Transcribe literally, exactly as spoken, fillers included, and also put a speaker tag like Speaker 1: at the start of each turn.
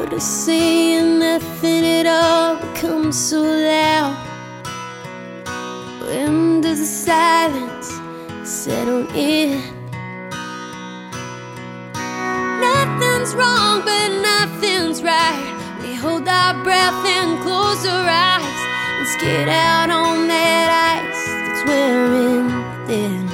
Speaker 1: But I saying nothing at all becomes so loud. When does the silence settle in? Nothing's wrong, but nothing's right. We hold our breath and close our eyes and skate out on that ice that's wearing thin.